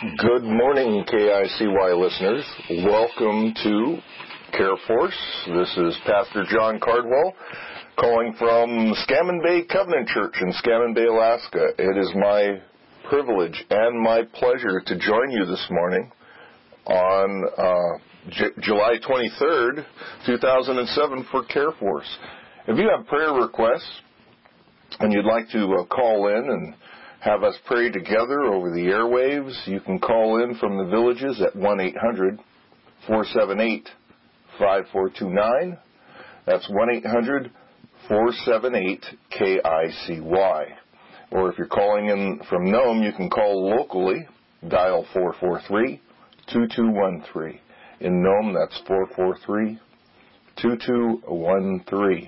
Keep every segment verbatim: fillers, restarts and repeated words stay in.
Good morning, K I C Y listeners. Welcome to Care Force. This is Pastor John Cardwell calling from Scammon Bay Covenant Church in Scammon Bay, Alaska. It is my privilege and my pleasure to join you this morning on uh, J- July twenty-third, two thousand seven for Care Force. If you have prayer requests and you'd like to uh, call in and have us pray together over the airwaves, you can call in from the villages at one eight hundred, four seven eight, five four two nine. That's one eight hundred, four seven eight, K I C Y. Or if you're calling in from Nome, you can call locally, dial four four three, two two one three. In Nome, that's four four three, two two one three.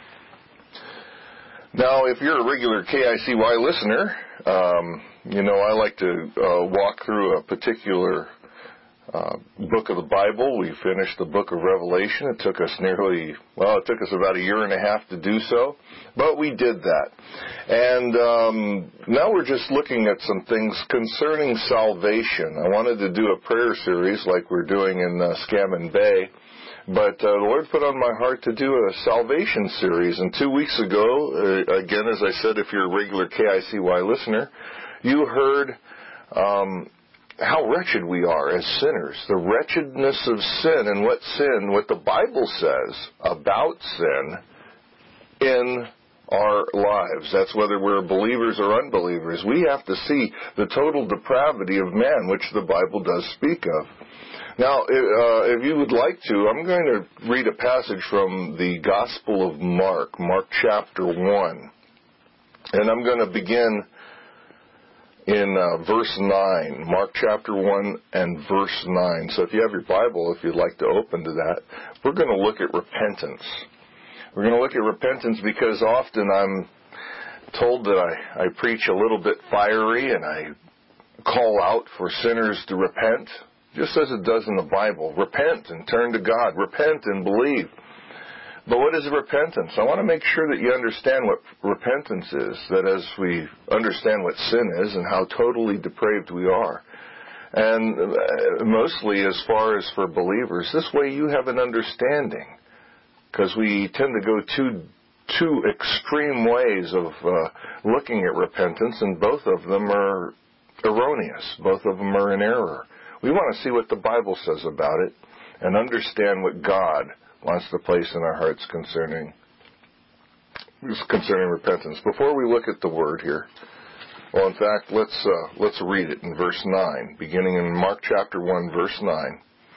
Now, if you're a regular K I C Y listener, um, you know I like to uh, walk through a particular uh, book of the Bible. We finished the book of Revelation. It took us nearly, well, it took us about a year and a half to do so, but we did that. And um, now we're just looking at some things concerning salvation. I wanted to do a prayer series like we're doing in uh, Scammon Bay. But uh, the Lord put on my heart to do a salvation series. And two weeks ago, uh, again, as I said, if you're a regular K I C Y listener, you heard um, how wretched we are as sinners, the wretchedness of sin and what sin, what the Bible says about sin in our lives. That's whether we're believers or unbelievers. We have to see the total depravity of man, which the Bible does speak of. Now, uh, if you would like to, I'm going to read a passage from the Gospel of Mark, Mark chapter one. And I'm going to begin in uh, verse nine, Mark chapter one and verse nine. So if you have your Bible, if you'd like to open to that, we're going to look at repentance. We're going to look at repentance because often I'm told that I, I preach a little bit fiery and I call out for sinners to repent. Just as it does in the Bible. Repent and turn to God. Repent and believe. But what is repentance? I want to make sure that you understand what repentance is, that as we understand what sin is and how totally depraved we are. And mostly as far as for believers, this way you have an understanding. Because we tend to go two, two extreme ways of uh, looking at repentance, and both of them are erroneous. Both of them are in error. We want to see what the Bible says about it and understand what God wants to place in our hearts concerning concerning repentance. Before we look at the word here, well, in fact, let's uh, let's read it in verse nine, beginning in Mark chapter one, verse nine.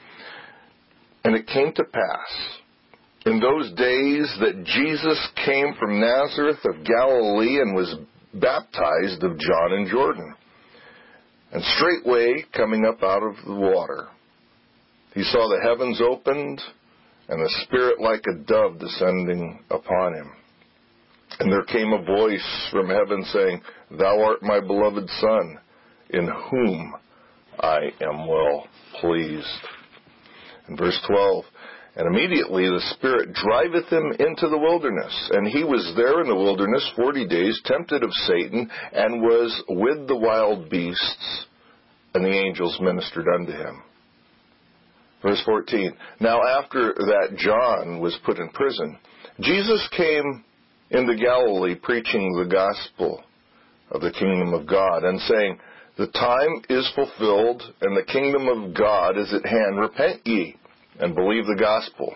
And it came to pass in those days that Jesus came from Nazareth of Galilee and was baptized of John in Jordan. And straightway, coming up out of the water, he saw the heavens opened, and the Spirit like a dove descending upon him. And there came a voice from heaven saying, Thou art my beloved Son, in whom I am well pleased. And verse twelve, And immediately the Spirit driveth him into the wilderness. And he was there in the wilderness forty days, tempted of Satan, and was with the wild beasts, and the angels ministered unto him. Verse fourteen, Now after that John was put in prison, Jesus came into Galilee preaching the gospel of the kingdom of God, and saying, The time is fulfilled, and the kingdom of God is at hand. Repent ye, and believe the gospel.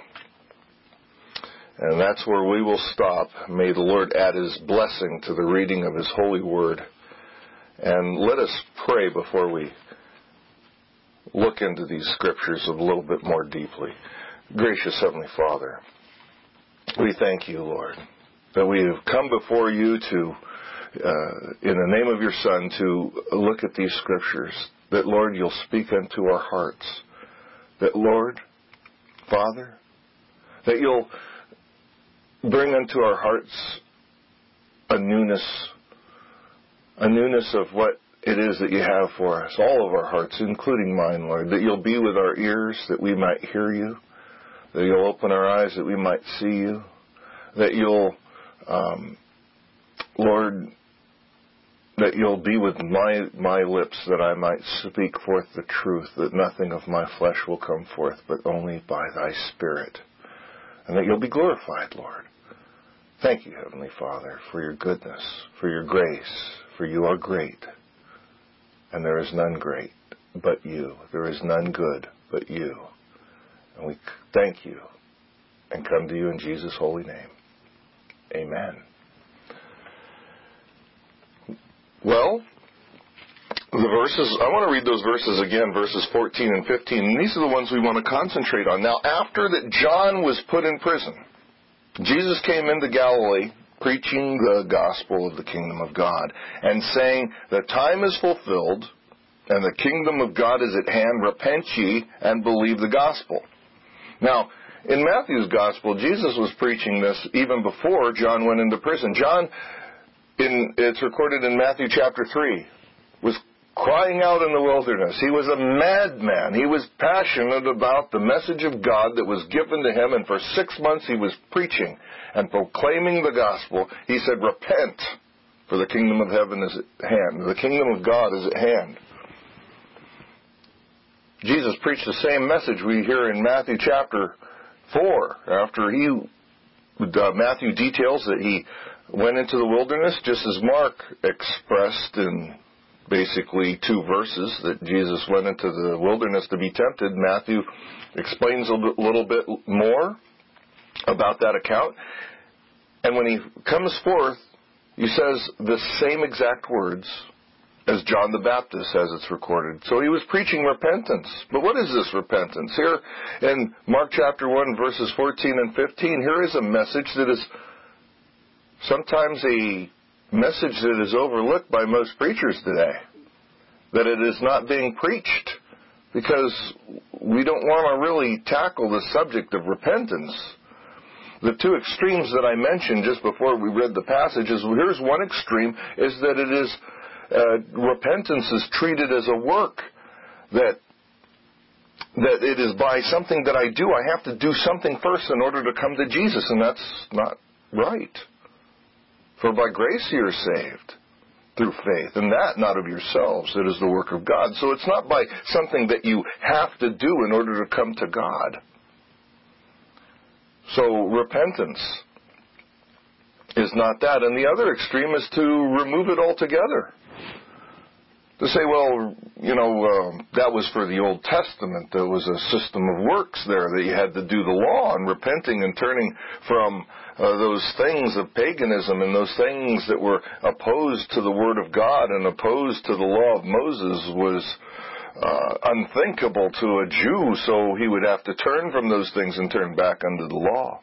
And that's where we will stop. May the Lord add his blessing to the reading of his holy word. And let us pray before we look into these scriptures a little bit more deeply. Gracious Heavenly Father, we thank you, Lord, that we have come before you to, uh, in the name of your Son, to look at these scriptures, that, Lord, you'll speak unto our hearts, that, Lord, Father, that you'll bring unto our hearts a newness, a newness of what it is that you have for us, all of our hearts, including mine, Lord, that you'll be with our ears that we might hear you, that you'll open our eyes that we might see you, that you'll, um, Lord, that you'll be with my, my lips, that I might speak forth the truth, that nothing of my flesh will come forth, but only by thy Spirit. And that you'll be glorified, Lord. Thank you, Heavenly Father, for your goodness, for your grace, for you are great. And there is none great but you. There is none good but you. And we thank you and come to you in Jesus' holy name. Amen. Well, the verses, I want to read those verses again, verses fourteen and fifteen. And these are the ones we want to concentrate on. Now, after that John was put in prison, Jesus came into Galilee preaching the gospel of the kingdom of God and saying, the time is fulfilled and the kingdom of God is at hand. Repent ye and believe the gospel. Now, in Matthew's gospel, Jesus was preaching this even before John went into prison. John, in, it's recorded in Matthew chapter three, was crying out in the wilderness. He was a madman. He was passionate about the message of God that was given to him, and for six months he was preaching and proclaiming the gospel. He said, repent, for the kingdom of heaven is at hand. The kingdom of God is at hand. Jesus preached the same message we hear in Matthew chapter four. After he, uh, Matthew details that he went into the wilderness, just as Mark expressed in basically two verses that Jesus went into the wilderness to be tempted. Matthew explains a little bit more about that account. And when he comes forth, he says the same exact words as John the Baptist, as it's recorded. So he was preaching repentance. But what is this repentance? Here in Mark chapter one, verses fourteen and fifteen, here is a message that is sometimes a message that is overlooked by most preachers today. That it is not being preached because we don't want to really tackle the subject of repentance. The two extremes that I mentioned just before we read the passage is, here's one extreme, is that it is Uh, repentance is treated as a work, that that it is by something that I do. I have to do something first in order to come to Jesus, and that's not right. For by grace you are saved through faith, and that not of yourselves. It is the work of God. So it's not by something that you have to do in order to come to God. So repentance is not that. And the other extreme is to remove it altogether. To say, well, you know, uh, that was for the Old Testament. There was a system of works there that you had to do the law, and repenting and turning from uh, those things of paganism and those things that were opposed to the Word of God and opposed to the law of Moses was uh, unthinkable to a Jew, so he would have to turn from those things and turn back unto the law.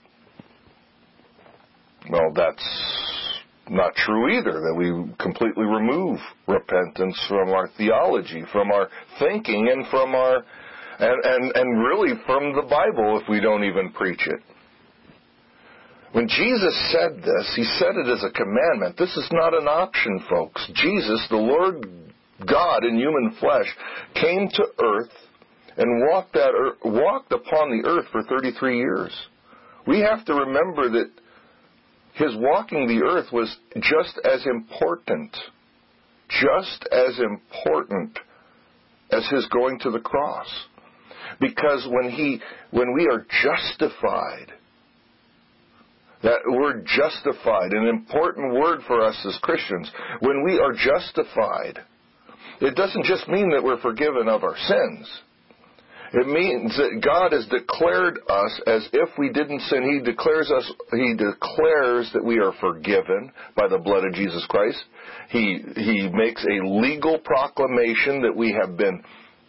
Well, that's not true either, that we completely remove repentance from our theology, from our thinking, and from our, and, and, and really from the Bible if we don't even preach it. When Jesus said this, he said it as a commandment. This is not an option, folks. Jesus, the Lord God in human flesh, came to earth and walked, that earth, walked upon the earth for thirty-three years. We have to remember that his walking the earth was just as important, just as important as his going to the cross. Because when he, when we are justified, that word justified, an important word for us as Christians, when we are justified, it doesn't just mean that we're forgiven of our sins. It means that God has declared us as if we didn't sin. He declares us, He declares that we are forgiven by the blood of Jesus Christ. He, He makes a legal proclamation that we have been,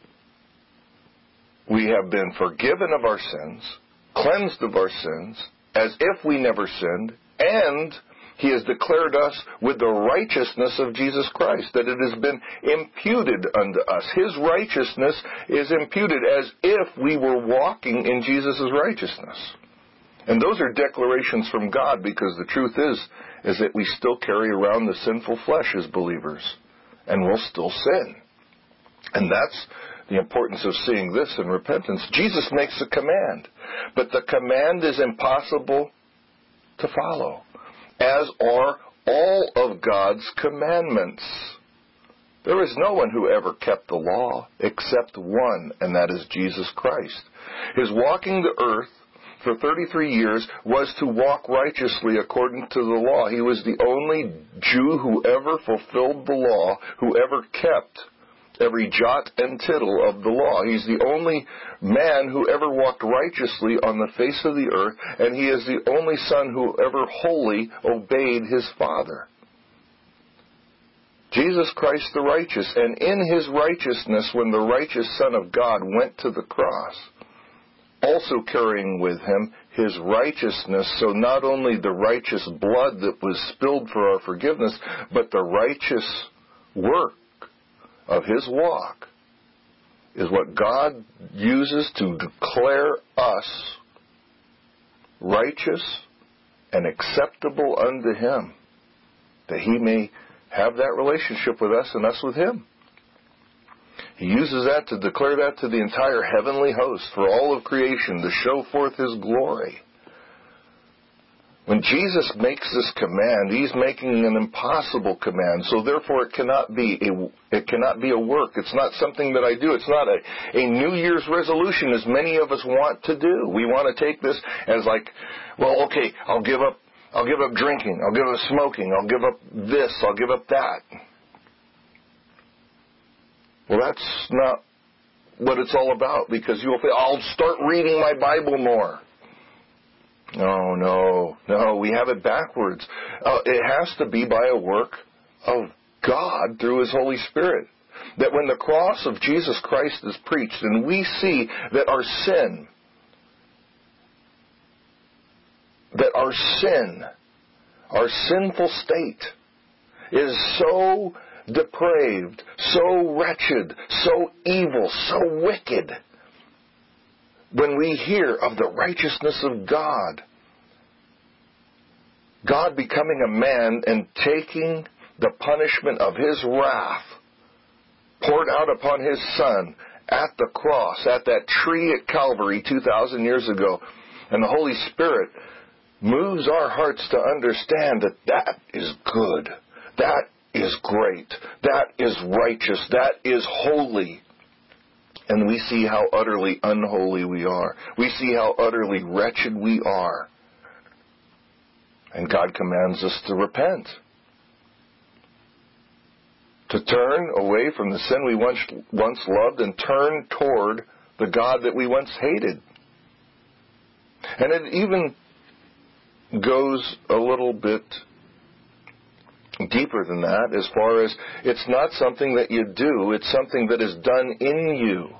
we have been forgiven of our sins, cleansed of our sins, as if we never sinned, and He has declared us with the righteousness of Jesus Christ, that it has been imputed unto us. His righteousness is imputed as if we were walking in Jesus' righteousness. And those are declarations from God, because the truth is, is that we still carry around the sinful flesh as believers, and we'll still sin. And that's the importance of seeing this in repentance. Jesus makes a command, but the command is impossible to follow, as are all of God's commandments. There is no one who ever kept the law except one, and that is Jesus Christ. His walking the earth for thirty-three years was to walk righteously according to the law. He was the only Jew who ever fulfilled the law, who ever kept every jot and tittle of the law. He's the only man who ever walked righteously on the face of the earth, and he is the only son who ever wholly obeyed his Father. Jesus Christ the righteous, and in his righteousness, when the righteous Son of God went to the cross, also carrying with him his righteousness, so not only the righteous blood that was spilled for our forgiveness, but the righteous work of his walk is what God uses to declare us righteous and acceptable unto him, that he may have that relationship with us and us with him. He uses that to declare that to the entire heavenly host for all of creation, to show forth his glory. When Jesus makes this command, he's making an impossible command, so therefore it cannot be a, it cannot be a work. It's not something that I do. It's not a, a New Year's resolution as many of us want to do. We want to take this as like, well, okay, I'll give up I'll give up drinking, I'll give up smoking, I'll give up this, I'll give up that. Well, that's not what it's all about, because you'll say, I'll start reading my Bible more. No, no, no, we have it backwards. Uh, it has to be by a work of God through his Holy Spirit. That when the cross of Jesus Christ is preached, and we see that our sin, that our sin, our sinful state is so depraved, so wretched, so evil, so wicked, when we hear of the righteousness of God, God becoming a man and taking the punishment of his wrath poured out upon his Son at the cross, at that tree at Calvary two thousand years ago, and the Holy Spirit moves our hearts to understand that that is good, that is great, that is righteous, that is holy. And we see how utterly unholy we are. We see how utterly wretched we are. And God commands us to repent. To turn away from the sin we once, once loved and turn toward the God that we once hated. And it even goes a little bit deeper than that, as far as it's not something that you do, it's something that is done in you.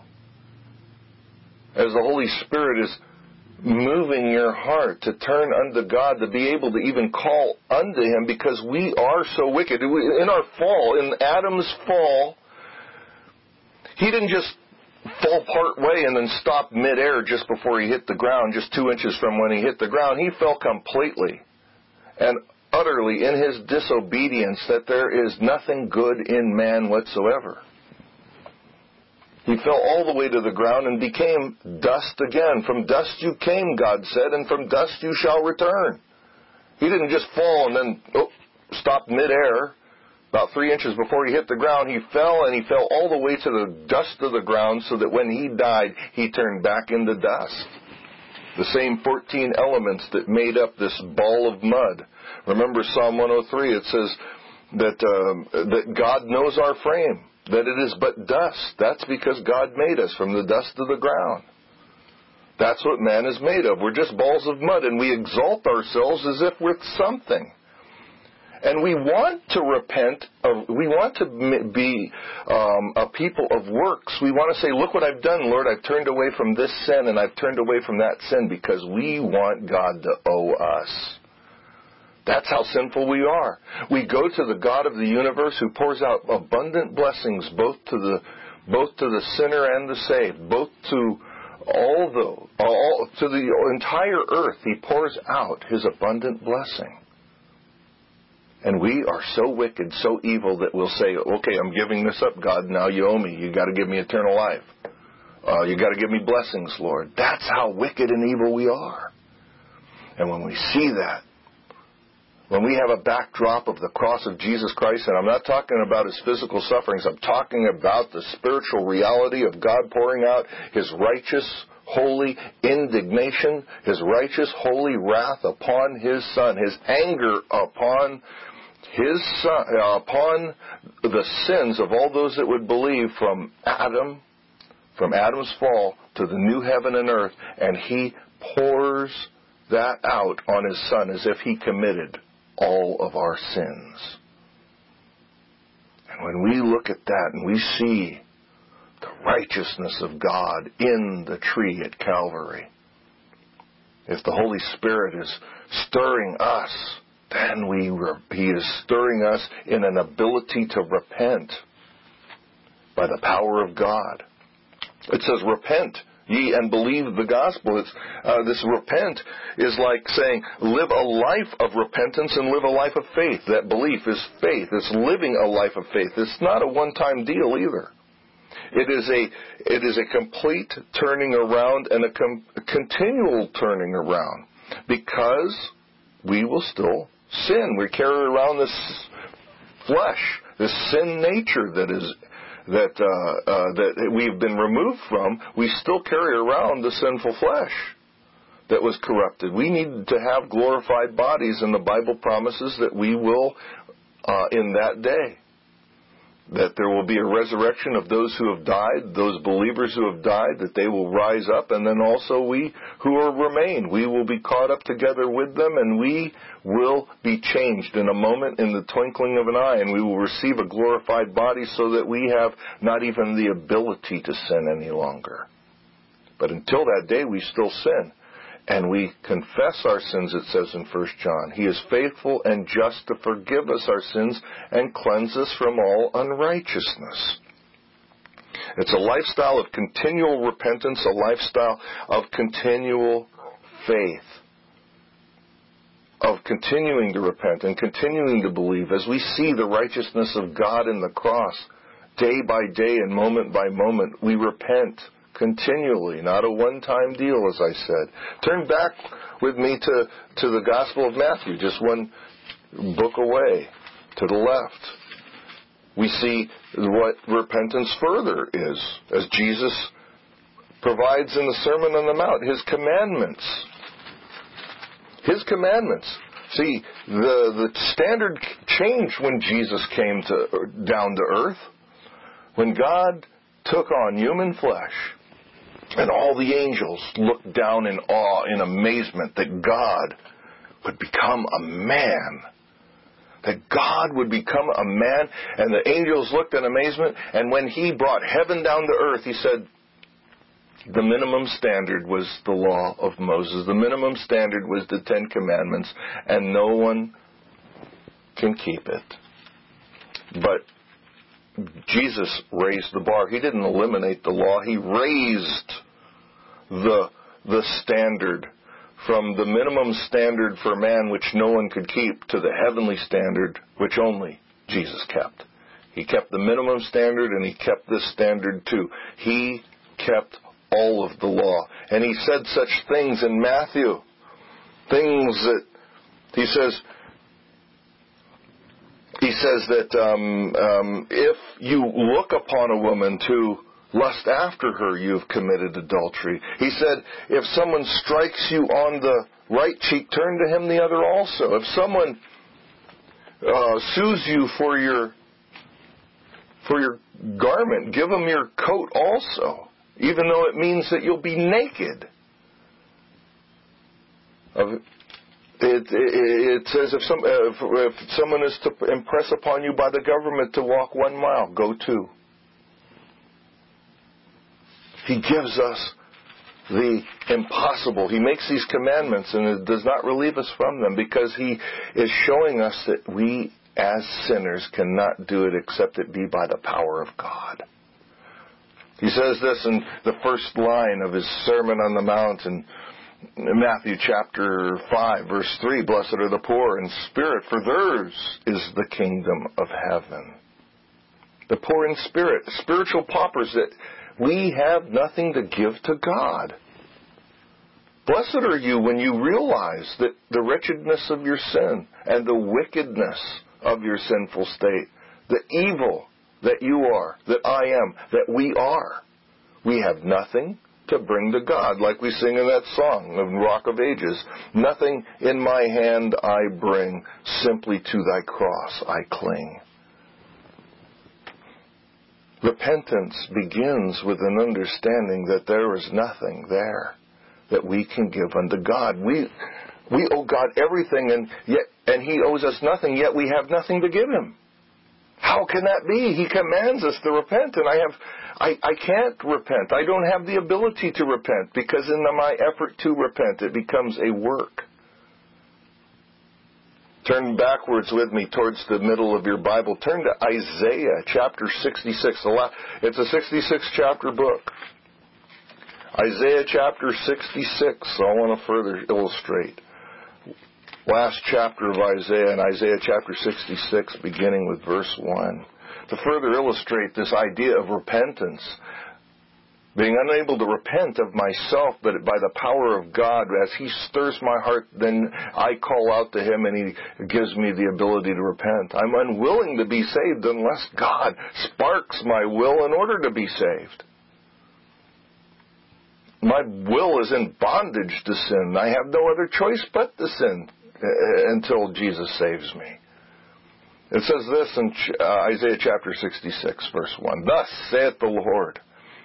As the Holy Spirit is moving your heart to turn unto God, to be able to even call unto him, because we are so wicked. In our fall, in Adam's fall, he didn't just fall part way and then stop midair just before he hit the ground, just two inches from when he hit the ground. He fell completely and utterly in his disobedience, that there is nothing good in man whatsoever. He fell all the way to the ground and became dust again. From dust you came, God said, and from dust you shall return. He didn't just fall and then oh, stop midair. About three inches before he hit the ground, he fell, and he fell all the way to the dust of the ground, so that when he died, he turned back into dust. The same fourteen elements that made up this ball of mud. Remember Psalm one oh three, it says that uh, that God knows our frame, that it is but dust. That's because God made us from the dust of the ground. That's what man is made of. We're just balls of mud, and we exalt ourselves as if we're something. And we want to repent, of, we want to be um, a people of works. We want to say, look what I've done, Lord. I've turned away from this sin and I've turned away from that sin, because we want God to owe us. That's how sinful we are. We go to the God of the universe, who pours out abundant blessings both to the both to the sinner and the saved, both to all the all to the entire earth. He pours out his abundant blessing. And we are so wicked, so evil, that we'll say, okay, I'm giving this up, God. Now you owe me. You got to give me eternal life. Uh, you got to give me blessings, Lord. That's how wicked and evil we are. And when we see that, when we have a backdrop of the cross of Jesus Christ, and I'm not talking about His physical sufferings, I'm talking about the spiritual reality of God pouring out His righteous, holy indignation, His righteous, holy wrath upon His Son, His anger upon His Son, uh, upon the sins of all those that would believe from Adam, from Adam's fall to the new heaven and earth, and He pours that out on His Son as if He committed all of our sins. And when we look at that and we see the righteousness of God in the tree at Calvary, if the Holy Spirit is stirring us, then we He is stirring us in an ability to repent by the power of God. It says, repent ye and believe the gospel. It's, uh, this repent is like saying, live a life of repentance and live a life of faith. That belief is faith. It's living a life of faith. It's not a one-time deal either. It is a it is a complete turning around and a, com- a continual turning around, because we will still sin. We carry around this flesh, this sin nature that is that uh, uh, that we've been removed from. We still carry around the sinful flesh that was corrupted. We need to have glorified bodies, and the Bible promises that we will uh, in that day. That there will be a resurrection of those who have died, those believers who have died, that they will rise up, and then also we who are remain, we will be caught up together with them, and we will be changed in a moment, in the twinkling of an eye, and we will receive a glorified body so that we have not even the ability to sin any longer. But until that day, we still sin. And we confess our sins, it says in First John. He is faithful and just to forgive us our sins and cleanse us from all unrighteousness. It's a lifestyle of continual repentance, a lifestyle of continual faith, of continuing to repent and continuing to believe as we see the righteousness of God in the cross. Day by day and moment by moment, we repent continually, not a one-time deal, as I said. Turn back with me to, to the Gospel of Matthew, just one book away, to the left. We see what repentance further is, as Jesus provides in the Sermon on the Mount, His commandments. His commandments. See, the, the standard changed when Jesus came to, down to earth. When God took on human flesh, and all the angels looked down in awe, in amazement, that God would become a man. That God would become a man. And the angels looked in amazement. And when He brought heaven down to earth, He said, the minimum standard was the law of Moses. The minimum standard was the Ten Commandments. And no one can keep it. But Jesus raised the bar. He didn't eliminate the law. He raised the the standard from the minimum standard for man, which no one could keep, to the heavenly standard, which only Jesus kept. He kept the minimum standard, and He kept this standard too. He kept all of the law. And He said such things in Matthew. Things that He says... He says that um, um, if you look upon a woman to lust after her, you have committed adultery. He said, if someone strikes you on the right cheek, turn to him the other also. If someone uh, sues you for your for your garment, give him your coat also, even though it means that you'll be naked. Of It, it, it says if, some, if, if someone is to impress upon you by the government to walk one mile, go two. He gives us the impossible. He makes these commandments and it does not relieve us from them, because He is showing us that we as sinners cannot do it except it be by the power of God. He says this in the first line of His Sermon on the Mount, and Matthew chapter five, verse three, blessed are the poor in spirit, for theirs is the kingdom of heaven. The poor in spirit, spiritual paupers, that we have nothing to give to God. Blessed are you when you realize that the wretchedness of your sin and the wickedness of your sinful state, the evil that you are, that I am, that we are. We have nothing to bring to God, like we sing in that song of Rock of Ages. Nothing in my hand I bring, simply to thy cross I cling. Repentance begins with an understanding that there is nothing there that we can give unto God. We we owe God everything, and yet and He owes us nothing, yet we have nothing to give Him. How can that be? He commands us to repent, and I have I, I can't repent. I don't have the ability to repent, because in my effort to repent, it becomes a work. Turn backwards with me towards the middle of your Bible. Turn to Isaiah chapter sixty-six. It's a sixty-six chapter book. Isaiah chapter sixty-six. I want to further illustrate. Last chapter of Isaiah, in Isaiah chapter sixty-six, beginning with verse one. To further illustrate this idea of repentance, being unable to repent of myself, but by the power of God, as He stirs my heart, then I call out to Him and He gives me the ability to repent. I'm unwilling to be saved unless God sparks my will in order to be saved. My will is in bondage to sin. I have no other choice but to sin until Jesus saves me. It says this in uh, Isaiah chapter sixty-six, verse one. Thus saith the Lord.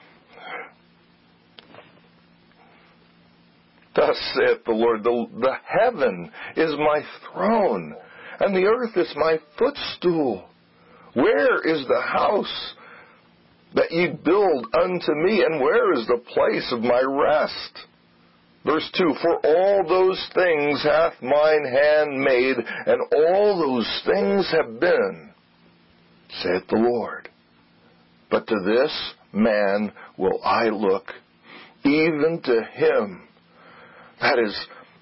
Thus saith the Lord, the, the heaven is my throne, and the earth is my footstool. Where is the house that ye build unto me, and where is the place of my rest? Verse two, for all those things hath mine hand made, and all those things have been, saith the Lord. But to this man will I look, even to him that is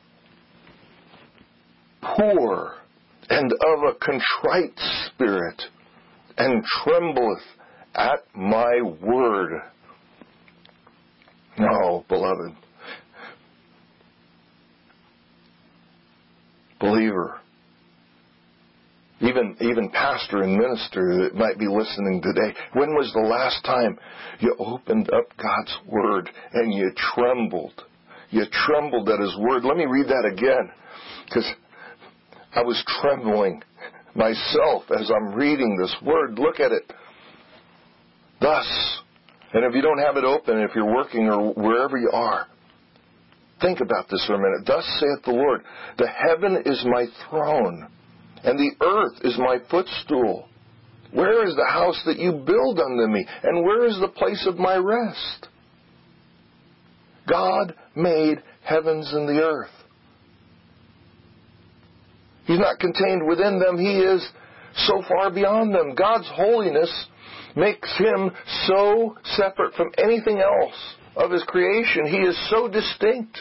poor and of a contrite spirit, and trembleth at my word. No, beloved, believer, even even pastor and minister that might be listening today, when was the last time you opened up God's word and you trembled? You trembled at His word. Let me read that again, because I was trembling myself as I'm reading this word. Look at it. Thus, and if you don't have it open, if you're working or wherever you are, think about this for a minute. Thus saith the Lord, the heaven is my throne, and the earth is my footstool. Where is the house that you build unto me, and where is the place of my rest? God made heavens and the earth. He's not contained within them. He is so far beyond them. God's holiness makes Him so separate from anything else of His creation. He is so distinct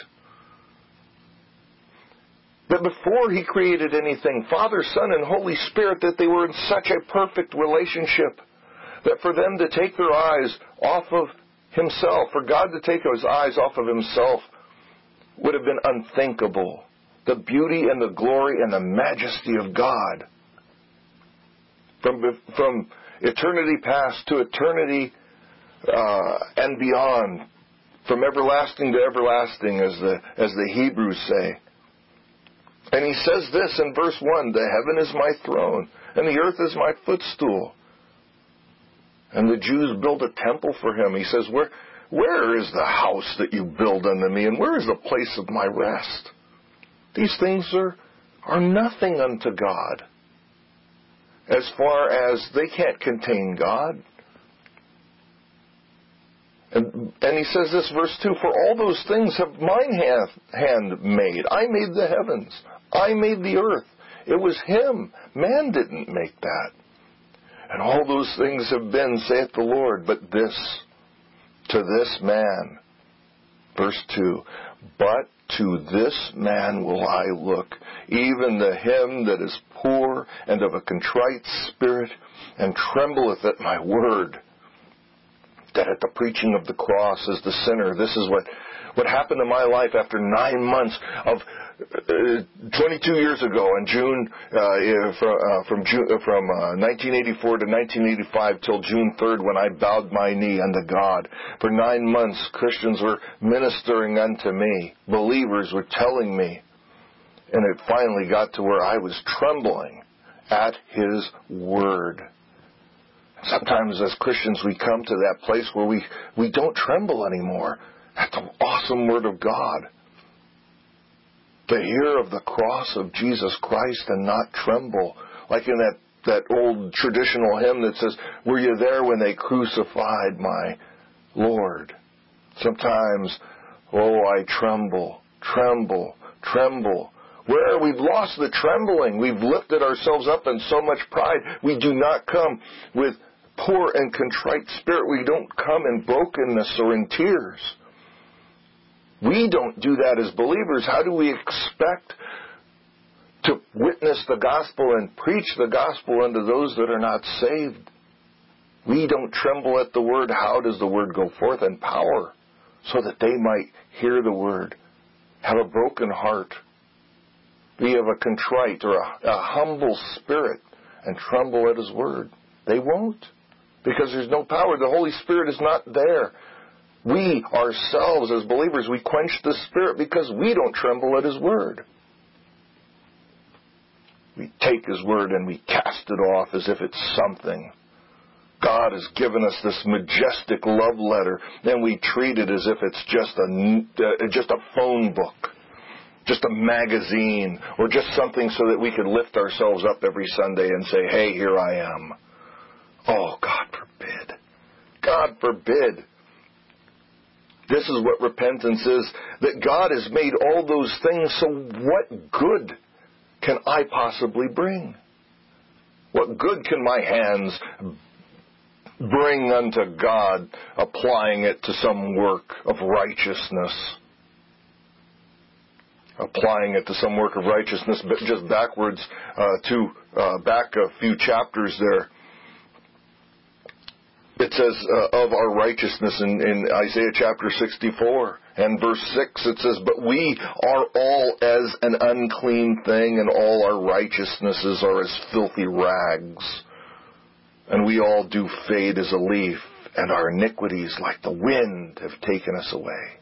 that before He created anything, Father, Son, and Holy Spirit, that they were in such a perfect relationship that for them to take their eyes off of Himself, for God to take His eyes off of Himself, would have been unthinkable. The beauty and the glory and the majesty of God, from from eternity past to eternity uh, and beyond, from everlasting to everlasting, as the as the Hebrews say. And He says this in verse one: the heaven is my throne, and the earth is my footstool. And the Jews built a temple for Him. He says, where, where is the house that you build unto me, and where is the place of my rest? These things are, are nothing unto God, as far as they can't contain God. And, and He says this, verse two, for all those things have mine hand, hand made. I made the heavens. I made the earth. It was Him. Man didn't make that. And all those things have been, saith the Lord, but this, to this man, verse two, but to this man will I look, even to him that is poor and of a contrite spirit, and trembleth at my word. That at the preaching of the cross as the sinner, this is what What happened to my life after nine months of uh, twenty-two years ago in June, uh, from, uh, from, June, uh, from uh, nineteen eighty-four to nineteen eighty-five till June third when I bowed my knee unto God. For nine months, Christians were ministering unto me. Believers were telling me. And it finally got to where I was trembling at His Word. Sometimes as Christians we come to that place where we, we don't tremble anymore at the awesome Word of God. To hear of the cross of Jesus Christ and not tremble. Like in that, that old traditional hymn that says, were you there when they crucified my Lord? Sometimes, oh, I tremble, tremble, tremble. Where we've lost the trembling, we've lifted ourselves up in so much pride. We do not come with poor and contrite spirit. We don't come in brokenness or in tears. We don't do that as believers. How do we expect to witness the gospel and preach the gospel unto those that are not saved? We don't tremble at the word. How does the word go forth in power so that they might hear the word, have a broken heart, be of a contrite or a, a humble spirit, and tremble at His word? They won't, because there's no power. The Holy Spirit is not there. We ourselves as believers, we quench the Spirit because we don't tremble at His word. We take His word and we cast it off as if it's something. God has given us this majestic love letter, and we treat it as if it's just a, uh, just a phone book, just a magazine, or just something so that we could lift ourselves up every Sunday and say, hey, here I am. Oh, God forbid. God forbid. This is what repentance is, that God has made all those things, so what good can I possibly bring? What good can my hands bring unto God, applying it to some work of righteousness? Applying it to some work of righteousness, but just backwards uh, to uh, back a few chapters there. It says uh, of our righteousness in, in Isaiah chapter sixty-four and verse six, it says, but we are all as an unclean thing, and all our righteousnesses are as filthy rags. And we all do fade as a leaf, and our iniquities like the wind have taken us away.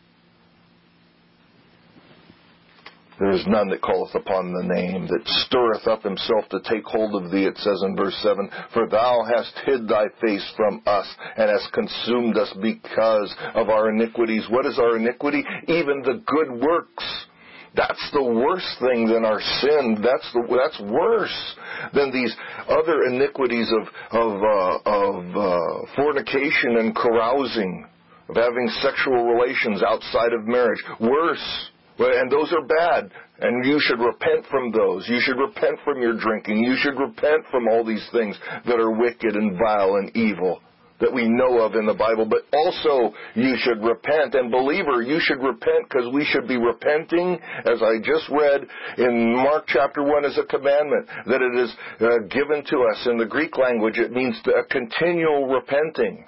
There is none that calleth upon the name, that stirreth up himself to take hold of thee, it says in verse seven. For thou hast hid thy face from us, and hast consumed us because of our iniquities. What is our iniquity? Even the good works. That's the worst thing than our sin. That's the, that's worse than these other iniquities of, of, uh, of uh, fornication and carousing, of having sexual relations outside of marriage. Worse. And those are bad, and you should repent from those. You should repent from your drinking. You should repent from all these things that are wicked and vile and evil that we know of in the Bible. But also, you should repent. And believer, you should repent, because we should be repenting, as I just read in Mark chapter one, as a commandment, that it is uh, given to us. In the Greek language, it means a continual repenting.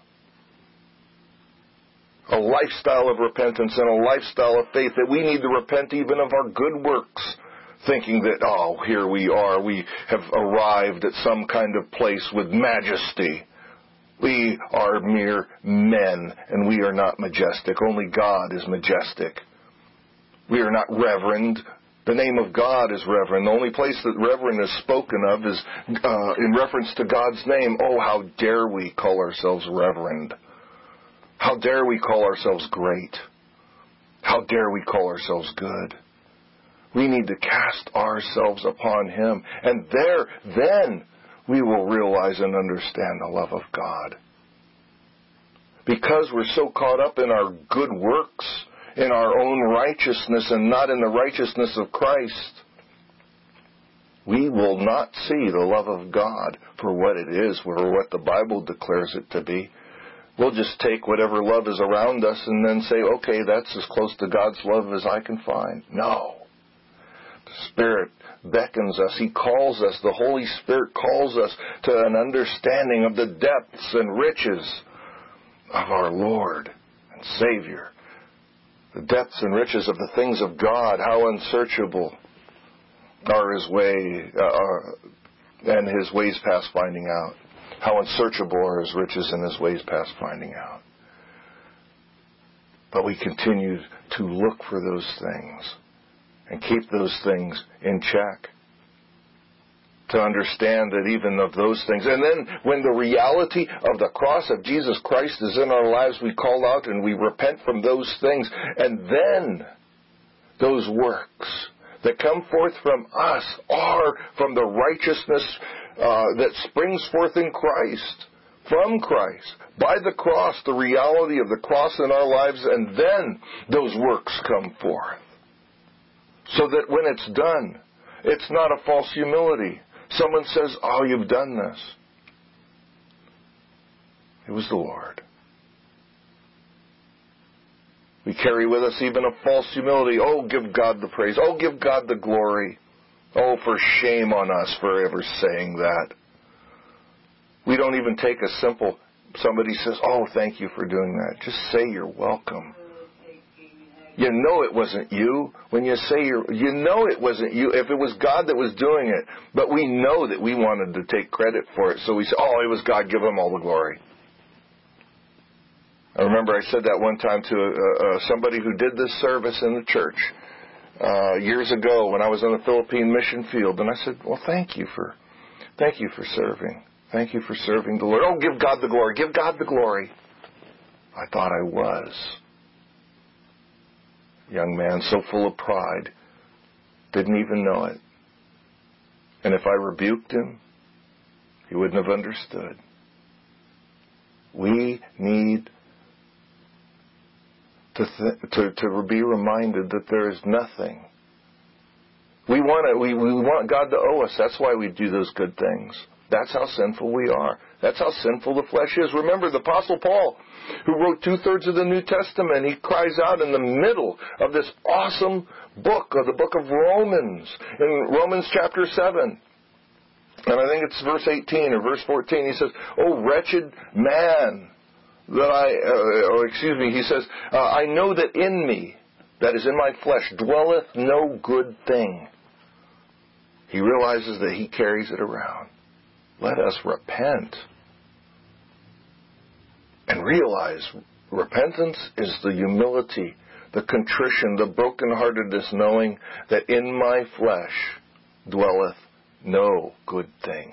A lifestyle of repentance and a lifestyle of faith, that we need to repent even of our good works, thinking that, oh, here we are, we have arrived at some kind of place with majesty. We are mere men, and we are not majestic. Only God is majestic. We are not reverend. The name of God is reverend. The only place that reverend is spoken of is uh, in reference to God's name. Oh, how dare we call ourselves reverend? How dare we call ourselves great? How dare we call ourselves good? We need to cast ourselves upon Him. And there, then, we will realize and understand the love of God. Because we're so caught up in our good works, in our own righteousness, and not in the righteousness of Christ, we will not see the love of God for what it is, for what the Bible declares it to be. We'll just take whatever love is around us and then say, okay, that's as close to God's love as I can find. No. The Spirit beckons us. He calls us. The Holy Spirit calls us to an understanding of the depths and riches of our Lord and Savior. The depths and riches of the things of God, how unsearchable are His way, uh, uh, and His ways past finding out. How unsearchable are His riches and His ways past finding out. But we continue to look for those things and keep those things in check. To understand that even of those things. And then when the reality of the cross of Jesus Christ is in our lives, we call out and we repent from those things. And then those works that come forth from us are from the righteousness uh, that springs forth in Christ. From Christ. By the cross, the reality of the cross in our lives, and then those works come forth. So that when it's done, it's not a false humility. Someone says, oh, you've done this. It was the Lord. We carry with us even a false humility. Oh, give God the praise. Oh, give God the glory. Oh, for shame on us for ever saying that. We don't even take a simple, somebody says, oh, thank you for doing that. Just say you're welcome. You know it wasn't you. When you say you're, you know it wasn't you. If it was God that was doing it, but we know that we wanted to take credit for it, so we say, oh, it was God, give Him all the glory. I remember I said that one time to uh, uh, somebody who did this service in the church uh, years ago when I was on the Philippine mission field, and I said, well, thank you for, thank you for serving. Thank you for serving the Lord. Oh, give God the glory. Give God the glory. I thought I was. Young man, so full of pride, didn't even know it. And if I rebuked him, he wouldn't have understood. We need to, th- to to be reminded that there is nothing. We want to, we, we want God to owe us. That's why we do those good things. That's how sinful we are. That's how sinful the flesh is. Remember the Apostle Paul, who wrote two-thirds of the New Testament, he cries out in the middle of this awesome book, of the book of Romans, in Romans chapter seven. And I think it's verse eighteen or verse fourteen. He says, oh, wretched man that I, uh, or excuse me, he says, uh, I know that in me, that is in my flesh, dwelleth no good thing. He realizes that he carries it around. Let us repent and realize repentance is the humility, the contrition, the brokenheartedness, knowing that in my flesh dwelleth no good thing.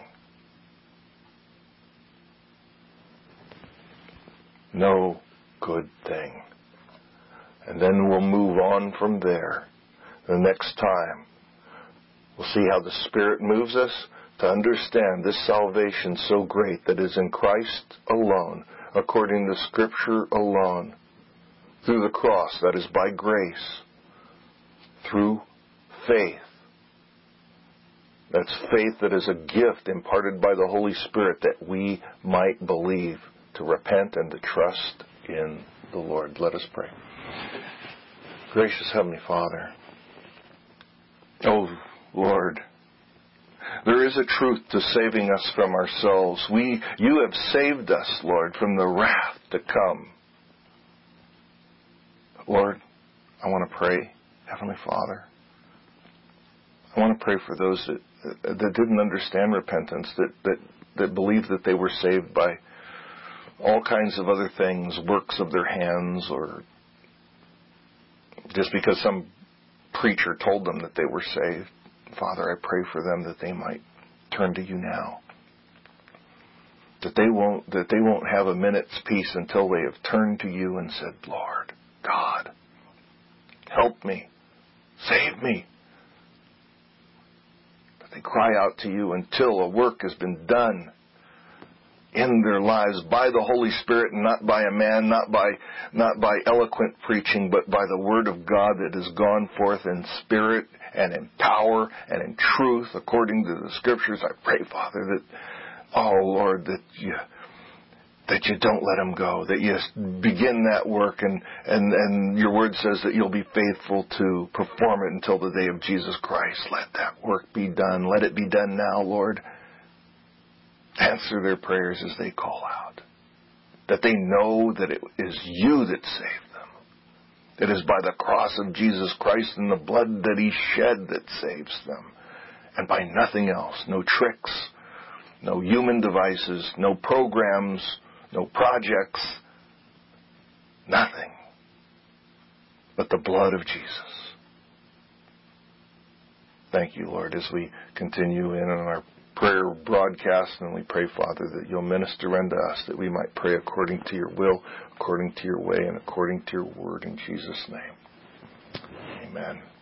No good thing. And then we'll move on from there. The next time, we'll see how the Spirit moves us to understand this salvation so great that is in Christ alone, according to Scripture alone, through the cross, that is by grace, through faith. That's faith that is a gift imparted by the Holy Spirit that we might believe, to repent and to trust in the Lord. Let us pray. Gracious Heavenly Father, oh Lord, there is a truth to saving us from ourselves. We, you have saved us, Lord, from the wrath to come. Lord, I want to pray, Heavenly Father, I want to pray for those that, that didn't understand repentance, that, that, that believed that they were saved by all kinds of other things, works of their hands, or just because some preacher told them that they were saved. Father, I pray for them that they might turn to you now. That they won't that they won't have a minute's peace until they have turned to you and said, Lord, God, help me, save me. That they cry out to you until a work has been done in their lives by the Holy Spirit, and not by a man, not by not by eloquent preaching, but by the Word of God that has gone forth in spirit and in power and in truth according to the Scriptures. I pray, Father, that, oh Lord, that you that you don't let them go, that you begin that work, and, and, and your Word says that you'll be faithful to perform it until the day of Jesus Christ. Let that work be done. Let it be done now, Lord. Answer their prayers as they call out. That they know that it is you that saved them. It is by the cross of Jesus Christ and the blood that He shed that saves them. And by nothing else. No tricks, no human devices, no programs, no projects, nothing but the blood of Jesus. Thank you, Lord, as we continue in on our prayer broadcast, and we pray, Father, that You'll minister unto us, that we might pray according to Your will, according to Your way, and according to Your word, in Jesus' name. Amen.